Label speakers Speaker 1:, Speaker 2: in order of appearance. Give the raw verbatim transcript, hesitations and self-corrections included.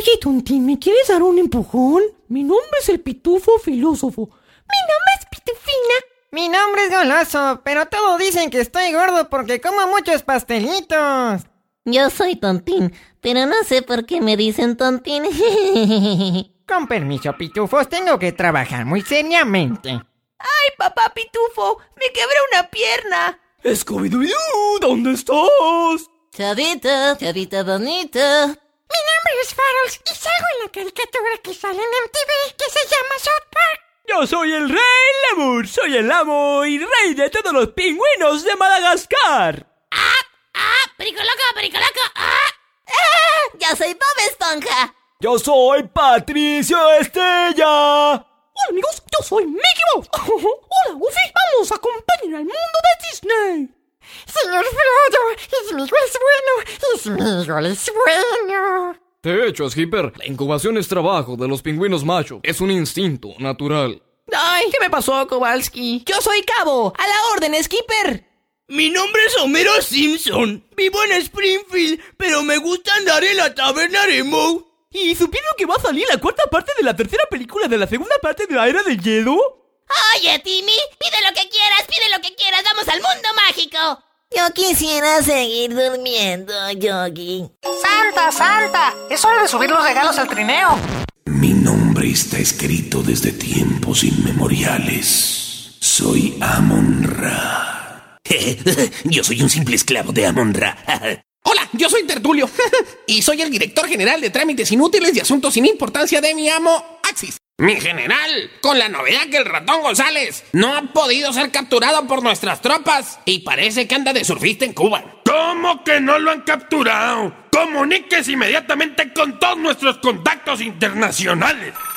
Speaker 1: Oye, Tontín, ¿me quieres dar un empujón? Mi nombre es el Pitufo Filósofo.
Speaker 2: Mi nombre es Pitufina.
Speaker 3: Mi nombre es Goloso, pero todos dicen que estoy gordo porque como muchos pastelitos.
Speaker 2: Yo soy Tontín, pero no sé por qué me dicen Tontín.
Speaker 3: Con permiso, pitufos, tengo que trabajar muy seriamente.
Speaker 4: ¡Ay, papá Pitufo! ¡Me quebré una pierna!
Speaker 5: ¡Scooby-Doo! ¿Dónde estás?
Speaker 2: Chavita, chavita bonita.
Speaker 4: Mi nombre es Farrells y salgo en la caricatura que sale en M T V, que se llama South Park.
Speaker 5: Yo soy el Rey Lemur, soy el amo y rey de todos los pingüinos de Madagascar.
Speaker 4: ¡Ah! ¡Ah! ¡Pericoloco, pericoloco! ¡Ah!
Speaker 2: ¡Ah! ¡Yo soy Bob Esponja!
Speaker 5: Yo soy Patricio Estrella.
Speaker 1: Hola amigos, yo soy Mickey Mouse. Hola Goofy, vamos a acompañar al mundo de Disney.
Speaker 4: Señor Frodo, Sméagol es bueno, Sméagol es bueno.
Speaker 6: De hecho, Skipper, la incubación es trabajo de los pingüinos machos. Es un instinto natural.
Speaker 7: Ay, ¿qué me pasó, Kowalski? Yo soy Cabo, a la orden, Skipper.
Speaker 8: Mi nombre es Homero Simpson. Vivo en Springfield, pero me gusta andar en la taberna de Moe.
Speaker 5: ¿Y supieron que va a salir la cuarta parte de la tercera película de la segunda parte de la Era del Hielo?
Speaker 4: Oye, Timmy, pide lo que quieras, pide lo que quieras, vamos al mundo mágico.
Speaker 2: Yo quisiera seguir durmiendo, Yogi.
Speaker 9: ¡Santa, Santa! Es hora de subir los regalos al trineo.
Speaker 10: Mi nombre está escrito desde tiempos inmemoriales. Soy Amon-Ra.
Speaker 11: Yo soy un simple esclavo de Amon-Ra.
Speaker 12: Hola, yo soy Tertulio y soy el director general de trámites inútiles y asuntos sin importancia de mi amo, Axis. Mi general, con la novedad que el ratón González no ha podido ser capturado por nuestras tropas y parece que anda de surfista en Cuba.
Speaker 13: ¿Cómo que no lo han capturado? Comuníquese inmediatamente con todos nuestros contactos internacionales.